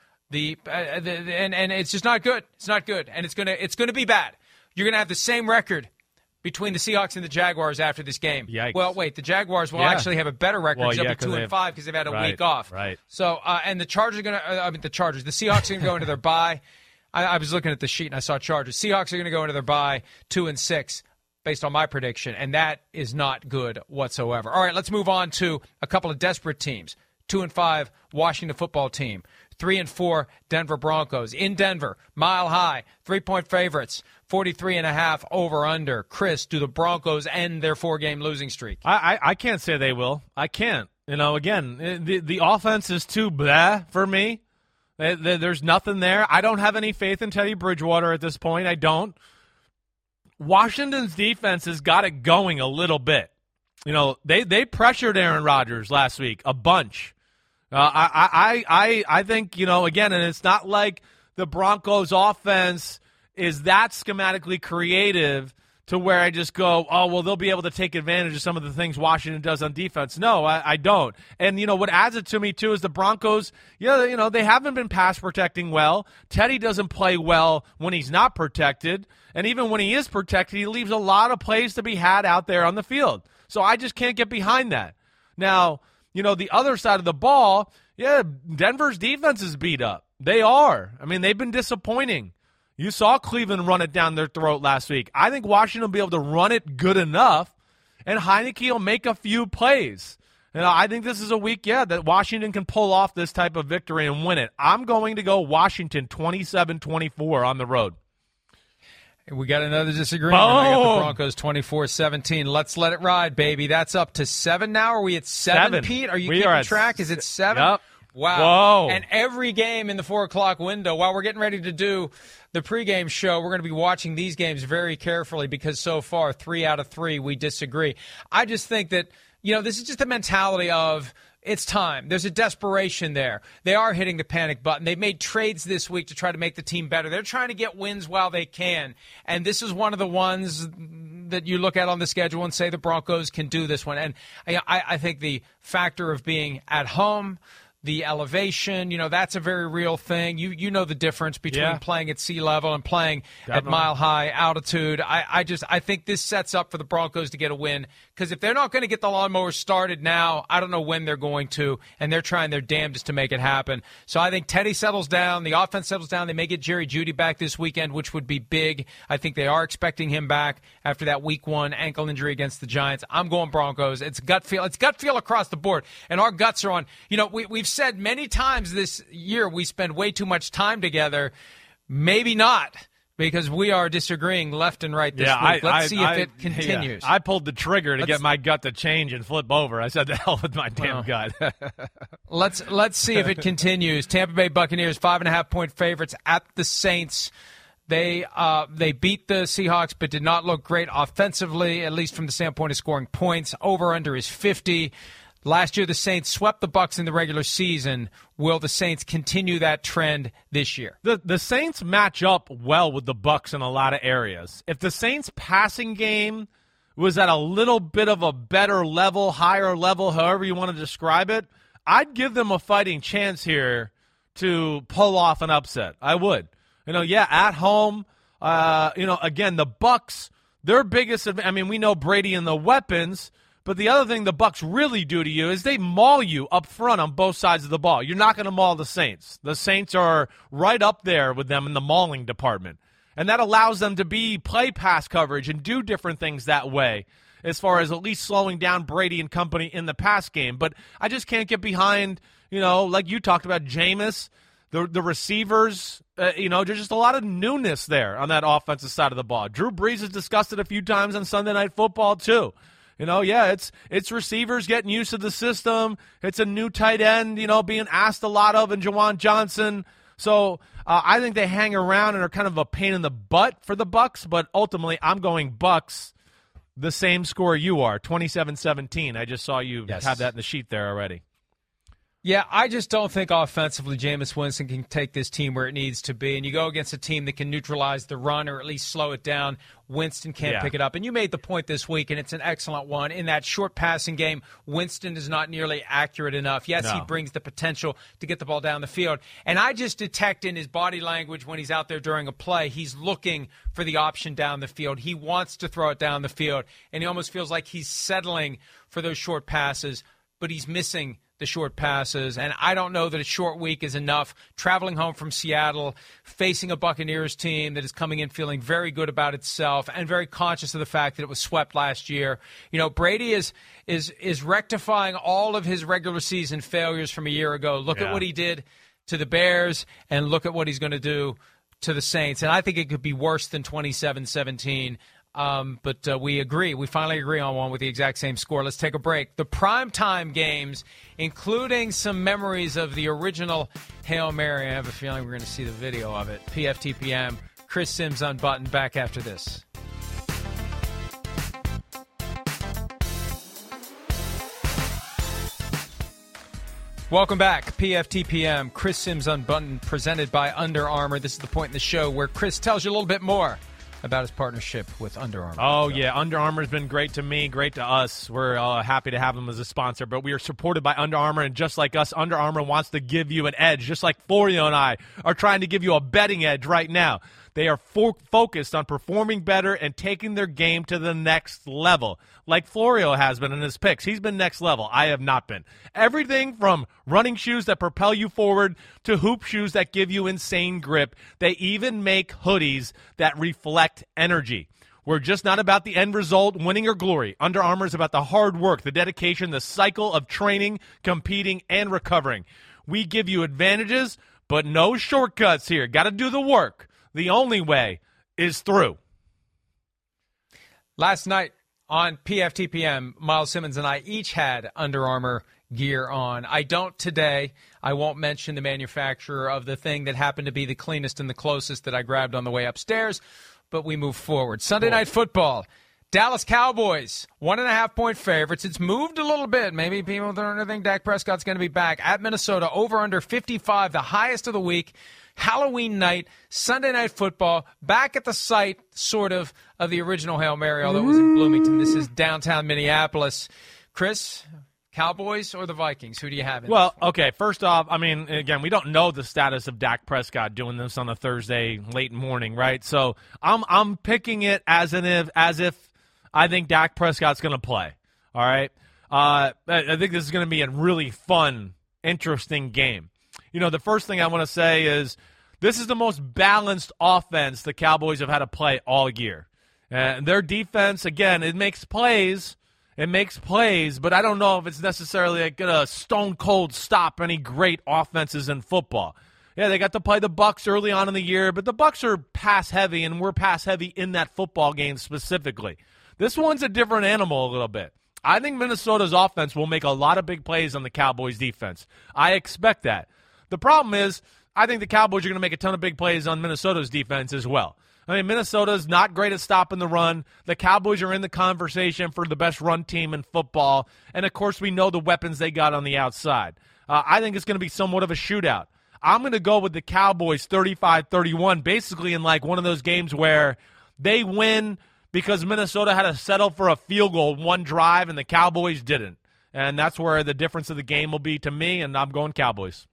And it's just not good. It's not good, and it's going to be bad. You're going to have the same record between the Seahawks and the Jaguars after this game. Yikes. Well, wait, the Jaguars will actually have a better record. They'll be 2-5 because they've had a week off. Right. So, and the Chargers are going to. The Seahawks are going to go into their bye. I was looking at the sheet and I saw Chargers. Seahawks are going to go into their bye 2-6 based on my prediction, and that is not good whatsoever. All right, let's move on to a couple of desperate teams. 2-5 Washington football team. 3-4 Denver Broncos. In Denver, Mile High, 3-point favorites, 43.5 over/under. Chris, do the Broncos end their 4-game losing streak? I can't say they will. I can't. You know, again, the offense is too blah for me. There's nothing there. I don't have any faith in Teddy Bridgewater at this point. I don't. Washington's defense has got it going a little bit. You know, they pressured Aaron Rodgers last week a bunch. I think, you know, again, and it's not like the Broncos offense is that schematically creative to where I just go, oh, well, they'll be able to take advantage of some of the things Washington does on defense. No, I don't. And, you know, what adds it to me, too, is the Broncos, you know, they haven't been pass protecting well. Teddy doesn't play well when he's not protected. And even when he is protected, he leaves a lot of plays to be had out there on the field. So I just can't get behind that. Now, you know, the other side of the ball, Denver's defense is beat up. They are. I mean, they've been disappointing. You saw Cleveland run it down their throat last week. I think Washington will be able to run it good enough, and Heineke will make a few plays. You know, I think this is a week, that Washington can pull off this type of victory and win it. I'm going to go Washington 27-24 on the road. We got another disagreement. I got the Broncos 24-17. Let's let it ride, baby. That's up to 7 now. Are we at 7, Pete? Are you keeping track? Is it 7? Yep. Wow. Whoa. And every game in the 4 o'clock window, while we're getting ready to do the pregame show, we're going to be watching these games very carefully because so far, 3 out of 3, we disagree. I just think that, you know, this is just the mentality of it's time. There's a desperation there. They are hitting the panic button. They've made trades this week to try to make the team better. They're trying to get wins while they can. And this is one of the ones that you look at on the schedule and say the Broncos can do this one. And I think the factor of being at home, the elevation, that's a very real thing. You know the difference between playing at sea level and playing at mile-high altitude. I think this sets up for the Broncos to get a win, because if they're not going to get the lawnmower started now, I don't know when they're going to, and they're trying their damnedest to make it happen. So I think Teddy settles down, the offense settles down. They may get Jerry Jeudy back this weekend, which would be big. I think they are expecting him back after that Week 1 ankle injury against the Giants. I'm going Broncos. It's gut feel. It's gut feel across the board, and our guts are on. We've said many times this year we spend way too much time together. Maybe not, because we are disagreeing left and right this week. Let's see if it continues. I pulled the trigger to get my gut to change and flip over. I said, the hell with my damn gut. Let's see if it continues. Tampa Bay Buccaneers 5.5-point favorites at the Saints. They beat the Seahawks, but did not look great offensively, at least from the standpoint of scoring points. Over/under is 50. Last year, the Saints swept the Bucs in the regular season. Will the Saints continue that trend this year? The Saints match up well with the Bucs in a lot of areas. If the Saints' passing game was at a little bit of a better level, higher level, however you want to describe it, I'd give them a fighting chance here to pull off an upset. I would. At home, again, the Bucs, their biggest, we know Brady and the weapons. But the other thing the Bucs really do to you is they maul you up front on both sides of the ball. You're not going to maul the Saints. The Saints are right up there with them in the mauling department. And that allows them to play pass coverage and do different things that way, as far as at least slowing down Brady and company in the pass game. But I just can't get behind, like you talked about, Jameis, the receivers, there's just a lot of newness there on that offensive side of the ball. Drew Brees has discussed it a few times on Sunday Night Football, too. It's receivers getting used to the system. It's a new tight end, being asked a lot of, and Juwan Johnson. So I think they hang around and are kind of a pain in the butt for the Bucs, but ultimately I'm going Bucs, the same score you are, 27-17. I just saw you have that in the sheet there already. Yeah, I just don't think offensively Jameis Winston can take this team where it needs to be. And you go against a team that can neutralize the run or at least slow it down. Winston can't pick it up. And you made the point this week, and it's an excellent one. In that short passing game, Winston is not nearly accurate enough. Yes, he brings the potential to get the ball down the field. And I just detect in his body language when he's out there during a play, he's looking for the option down the field. He wants to throw it down the field. And he almost feels like he's settling for those short passes, but he's missing the short passes, and I don't know that a short week is enough. Traveling home from Seattle, facing a Buccaneers team that is coming in feeling very good about itself and very conscious of the fact that it was swept last year. Brady is rectifying all of his regular season failures from a year ago. Look at what he did to the Bears, and look at what he's going to do to the Saints. And I think it could be worse than 27-17. But we agree. We finally agree on one with the exact same score. Let's take a break. The primetime games, including some memories of the original Hail Mary. I have a feeling we're going to see the video of it. PFTPM, Chris Sims Unbuttoned, back after this. Welcome back. PFTPM, Chris Sims Unbuttoned, presented by Under Armour. This is the point in the show where Chris tells you a little bit more about his partnership with Under Armour. Oh, yeah. Under Armour has been great to me, great to us. We're happy to have them as a sponsor, but we are supported by Under Armour, and just like us, Under Armour wants to give you an edge, just like Florio and I are trying to give you a betting edge right now. They are focused on performing better and taking their game to the next level, like Florio has been in his picks. He's been next level. I have not been. Everything from running shoes that propel you forward to hoop shoes that give you insane grip. They even make hoodies that reflect energy. We're just not about the end result, winning or glory. Under Armour is about the hard work, the dedication, the cycle of training, competing, and recovering. We give you advantages, but no shortcuts here. Got to do the work. The only way is through. Last night on PFTPM, Miles Simmons and I each had Under Armour gear on. I don't today. I won't mention the manufacturer of the thing that happened to be the cleanest and the closest that I grabbed on the way upstairs, but we move forward. Sunday Night Football. Dallas Cowboys, 1.5-point favorites. It's moved a little bit. Maybe people don't think Dak Prescott's going to be back. At Minnesota, over under 55, the highest of the week. Halloween night, Sunday Night Football, back at the site, sort of the original Hail Mary, although it was in Bloomington. This is downtown Minneapolis. Chris, Cowboys or the Vikings? Who do you have? Well, okay, first off, I mean, again, we don't know the status of Dak Prescott doing this on a Thursday late morning, right? So I'm picking it as if I think Dak Prescott's going to play, all right? I think this is going to be a really fun, interesting game. The first thing I want to say is this is the most balanced offense the Cowboys have had to play all year. And their defense, again, it makes plays, but I don't know if it's necessarily going to stone-cold stop any great offenses in football. Yeah, they got to play the Bucs early on in the year, but the Bucs are pass-heavy, and we're pass-heavy in that football game specifically. This one's a different animal a little bit. I think Minnesota's offense will make a lot of big plays on the Cowboys' defense. I expect that. The problem is I think the Cowboys are going to make a ton of big plays on Minnesota's defense as well. I mean, Minnesota's not great at stopping the run. The Cowboys are in the conversation for the best run team in football. And, of course, we know the weapons they got on the outside. I think it's going to be somewhat of a shootout. I'm going to go with the Cowboys 35-31, basically in like one of those games where they win because Minnesota had to settle for a field goal one drive and the Cowboys didn't. And that's where the difference of the game will be to me, and I'm going Cowboys.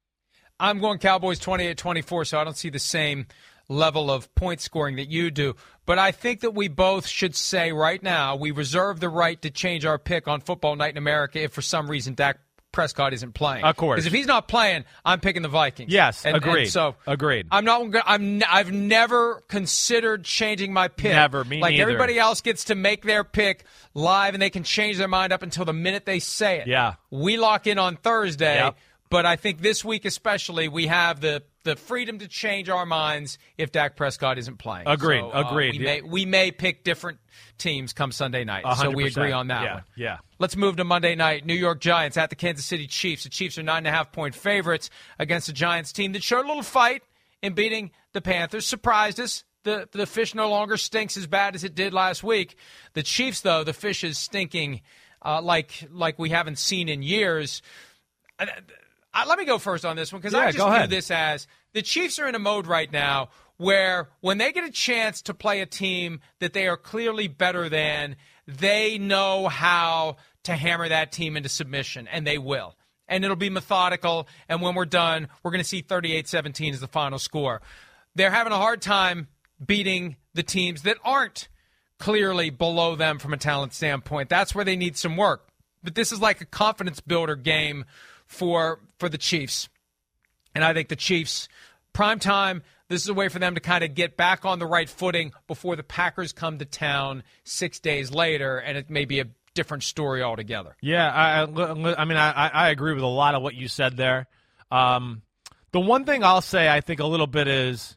I'm going Cowboys 28-24, so I don't see the same level of point scoring that you do. But I think that we both should say right now we reserve the right to change our pick on Football Night in America if for some reason Dak Prescott isn't playing. Of course. Because if he's not playing, I'm picking the Vikings. Yes, agreed. Agreed. I've never considered changing my pick. Never, me like neither. Everybody else gets to make their pick live, and they can change their mind up until the minute they say it. Yeah. We lock in on Thursday. Yep. But I think this week especially, we have the freedom to change our minds if Dak Prescott isn't playing. Agreed. So, Agreed. We may pick different teams come Sunday night. 100%. So we agree on that one. Yeah. Let's move to Monday night. New York Giants at the Kansas City Chiefs. The Chiefs are 9.5-point favorites against the Giants team that showed a little fight in beating the Panthers. Surprised us. The fish no longer stinks as bad as it did last week. The Chiefs, though, the fish is stinking like we haven't seen in years. Let me go first on this one because I just view this as the Chiefs are in a mode right now where when they get a chance to play a team that they are clearly better than, they know how to hammer that team into submission, and they will. And it'll be methodical, and when we're done, we're going to see 38-17 as the final score. They're having a hard time beating the teams that aren't clearly below them from a talent standpoint. That's where they need some work. But this is like a confidence builder game for the Chiefs. And I think the Chiefs, prime time, this is a way for them to kind of get back on the right footing before the Packers come to town 6 days later, and it may be a different story altogether. Yeah, I agree with a lot of what you said there. The one thing I'll say I think a little bit is,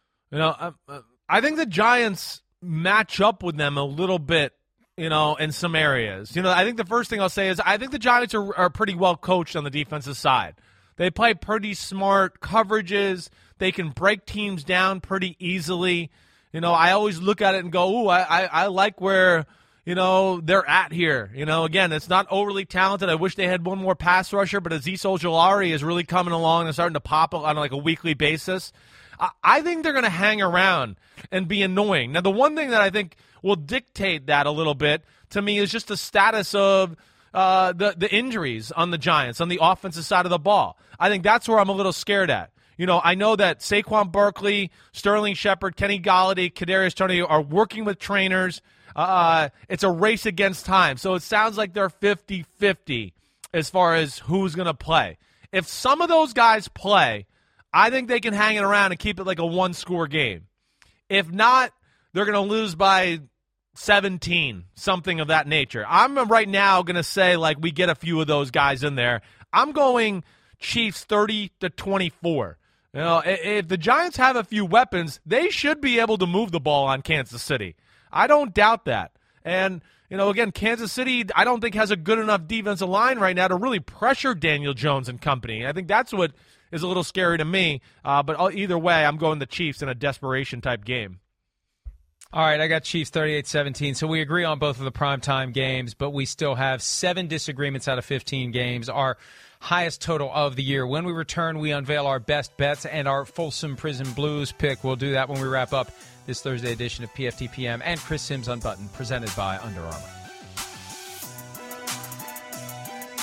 I think the Giants match up with them a little bit, in some areas. I think the first thing I'll say is I think the Giants are pretty well coached on the defensive side. They play pretty smart coverages. They can break teams down pretty easily. I always look at it and go, ooh, I like where, they're at here. Again, it's not overly talented. I wish they had one more pass rusher, but Azeez Ojulari is really coming along and starting to pop on like a weekly basis. I think they're going to hang around and be annoying. Now, the one thing that I think will dictate that a little bit to me is just the status of the injuries on the Giants, on the offensive side of the ball. I think that's where I'm a little scared at. I know that Saquon Barkley, Sterling Shepard, Kenny Golladay, Kadarius Toney are working with trainers. It's a race against time. So it sounds like they're 50-50 as far as who's going to play. If some of those guys play, I think they can hang it around and keep it like a one-score game. If not, they're going to lose by 17, something of that nature. I'm right now going to say like we get a few of those guys in there. I'm going Chiefs 30-24. If the Giants have a few weapons, they should be able to move the ball on Kansas City. I don't doubt that. And, again, Kansas City I don't think has a good enough defensive line right now to really pressure Daniel Jones and company. I think that's what is a little scary to me. But either way, I'm going the Chiefs in a desperation-type game. All right, I got Chiefs 38-17. So we agree on both of the primetime games, but we still have 7 disagreements out of 15 games, our highest total of the year. When we return, we unveil our best bets and our Folsom Prison Blues pick. We'll do that when we wrap up this Thursday edition of PFTPM and Chris Sims Unbuttoned, presented by Under Armour.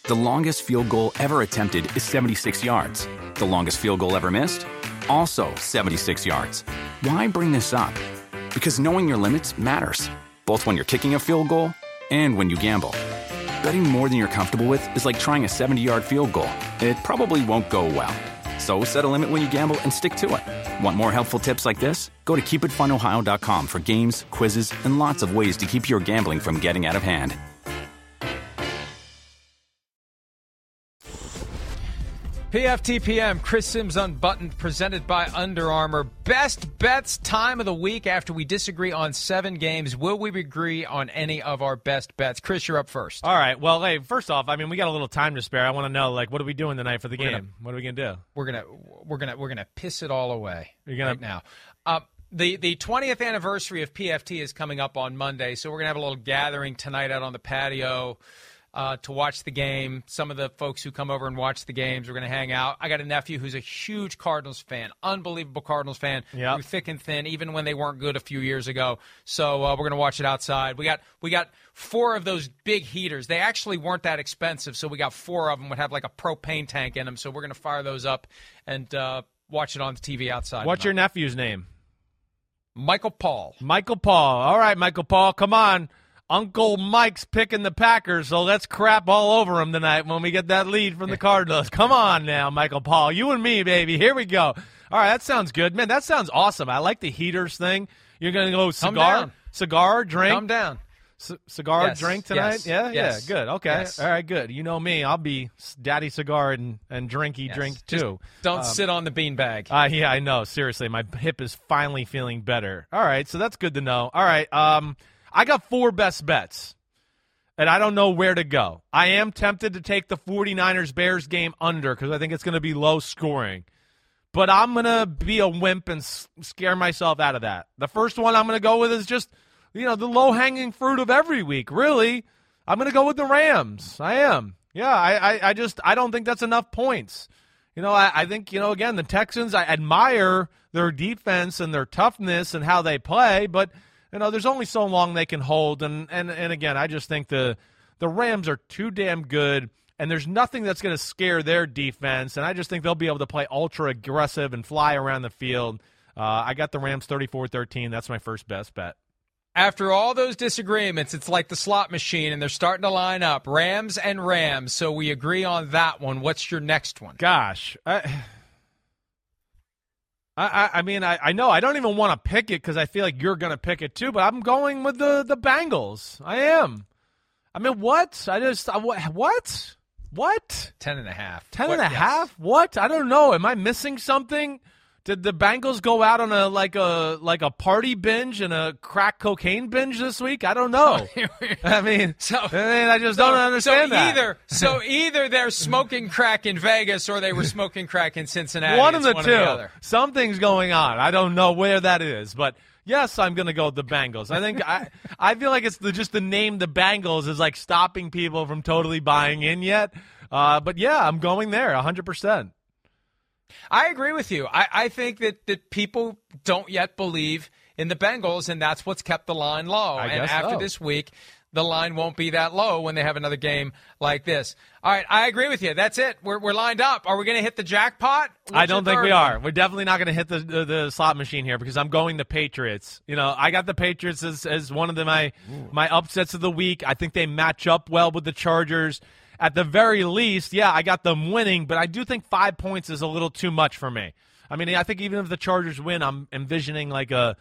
The longest field goal ever attempted is 76 yards. The longest field goal ever missed? Also 76 yards. Why bring this up? Because knowing your limits matters, both when you're kicking a field goal and when you gamble. Betting more than you're comfortable with is like trying a 70-yard field goal. It probably won't go well. So set a limit when you gamble and stick to it. Want more helpful tips like this? Go to keepitfunohio.com for games, quizzes, and lots of ways to keep your gambling from getting out of hand. PFTPM, Chris Sims Unbuttoned, presented by Under Armour. Best bets time of the week after we disagree on 7 games. Will we agree on any of our best bets? Chris, you're up first. All right. Well, hey, first off, I mean, we got a little time to spare. I want to know, like, what are we doing tonight for the game? What are we gonna do? We're gonna piss it all away right now. The 20th anniversary of PFT is coming up on Monday, so we're gonna have a little gathering tonight out on the patio. To watch the game. Some of the folks who come over and watch the games, we're going to hang out. I got a nephew who's a huge Cardinals fan, unbelievable Cardinals fan, through thick and thin, even when they weren't good a few years ago. So we're going to watch it outside. We got 4 of those big heaters. They actually weren't that expensive, so we got 4 of them. Would have like a propane tank in them. So we're going to fire those up and watch it on the TV outside. What's your nephew's name? Michael Paul. Michael Paul. All right, Michael Paul, come on. Uncle Mike's picking the Packers, so let's crap all over him tonight when we get that lead from the Cardinals. Come on now, Michael Paul. You and me, baby. Here we go. All right, that sounds good. Man, that sounds awesome. I like the heaters thing. You're going to go cigar, drink? Come down. Cigar, drink tonight? Yes. Yeah, good. Okay. Yes. All right, good. You know me. I'll be daddy cigar and drinky drink, too. Just don't sit on the beanbag. Yeah, I know. Seriously, my hip is finally feeling better. All right, so that's good to know. All right, I got 4 best bets, and I don't know where to go. I am tempted to take the 49ers-Bears game under because I think it's going to be low scoring. But I'm going to be a wimp and scare myself out of that. The first one I'm going to go with is just, the low-hanging fruit of every week, really. I'm going to go with the Rams. I am. Yeah, I don't think that's enough points. I think, again, the Texans, I admire their defense and their toughness and how they play, but there's only so long they can hold, and again, I just think the Rams are too damn good, and there's nothing that's going to scare their defense, and I just think they'll be able to play ultra-aggressive and fly around the field. I got the Rams 34-13. That's my first best bet. After all those disagreements, it's like the slot machine, and they're starting to line up. Rams and Rams, so we agree on that one. What's your next one? Gosh, I mean, I know I don't even want to pick it because I feel like you're going to pick it too, but I'm going with the Bengals. I am. I mean, what? What? 10.5. 10.5? Yes. What? I don't know. Am I missing something? Did the Bengals go out on a party binge and a crack cocaine binge this week? I don't know. I just don't understand that. Either they're smoking crack in Vegas or they were smoking crack in Cincinnati. One of the two. Something's going on. I don't know where that is, but yes, I'm going to go with the Bengals. I think I feel like it's just the name the Bengals is like stopping people from totally buying in yet. But yeah, I'm going there 100%. I agree with you. I think that people don't yet believe in the Bengals, and that's what's kept the line low. And after this week, the line won't be that low when they have another game like this. All right, I agree with you. That's it. We're lined up. Are we going to hit the jackpot? I don't think we are. We're definitely not going to hit the slot machine here because I'm going the Patriots. I got the Patriots as one of my upsets of the week. I think they match up well with the Chargers. At the very least, yeah, I got them winning, but I do think 5 points is a little too much for me. I mean, I think even if the Chargers win, I'm envisioning like a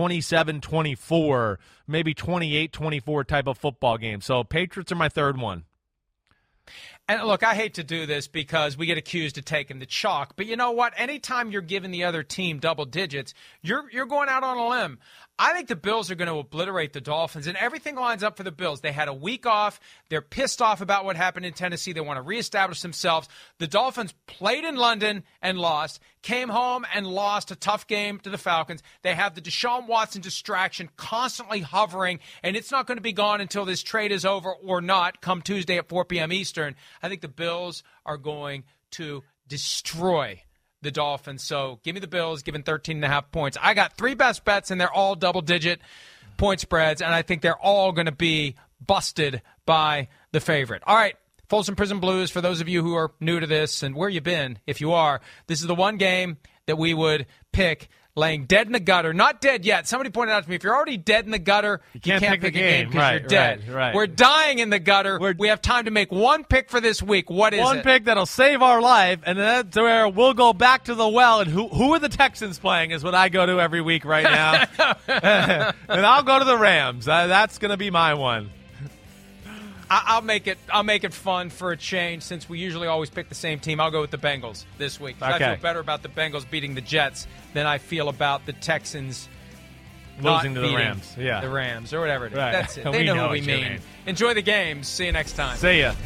27-24, maybe 28-24 type of football game. So Patriots are my third one. And look, I hate to do this because we get accused of taking the chalk, but you know what? Anytime you're giving the other team double digits, you're going out on a limb. I think the Bills are going to obliterate the Dolphins, and everything lines up for the Bills. They had a week off. They're pissed off about what happened in Tennessee. They want to reestablish themselves. The Dolphins played in London and lost, came home and lost a tough game to the Falcons. They have the Deshaun Watson distraction constantly hovering, and it's not going to be gone until this trade is over or not come Tuesday at 4 p.m. Eastern. I think the Bills are going to destroy the Dolphins. So give me the Bills, given 13.5 points. I got 3 best bets, and they're all double-digit point spreads, and I think they're all going to be busted by the favorite. All right, Folsom Prison Blues, for those of you who are new to this, and where you been, if you are, this is the one game that we would pick laying dead in the gutter. Not dead yet. Somebody pointed out to me, if you're already dead in the gutter, you can't pick a game because you're dead. Right. We're dying in the gutter. We have time to make one pick for this week. What is it? One pick that'll save our life, and that's where we'll go back to the well. And who are the Texans playing is what I go to every week right now. And I'll go to the Rams. That's going to be my one. I'll make it fun for a change, since we usually always pick the same team. I'll go with the Bengals this week. Okay. I feel better about the Bengals beating the Jets than I feel about the Texans losing to the Rams. Yeah, the Rams or whatever it is. Right. That's it. They know what we mean. Enjoy the games. See you next time. See ya.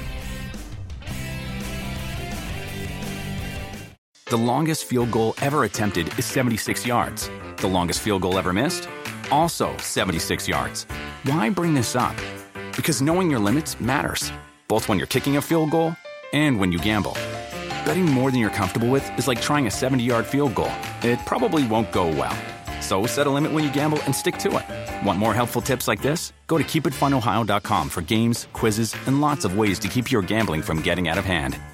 The longest field goal ever attempted is 76 yards. The longest field goal ever missed? Also 76 yards. Why bring this up? Because knowing your limits matters, both when you're kicking a field goal and when you gamble. Betting more than you're comfortable with is like trying a 70-yard field goal. It probably won't go well. So set a limit when you gamble and stick to it. Want more helpful tips like this? Go to keepitfunohio.com for games, quizzes, and lots of ways to keep your gambling from getting out of hand.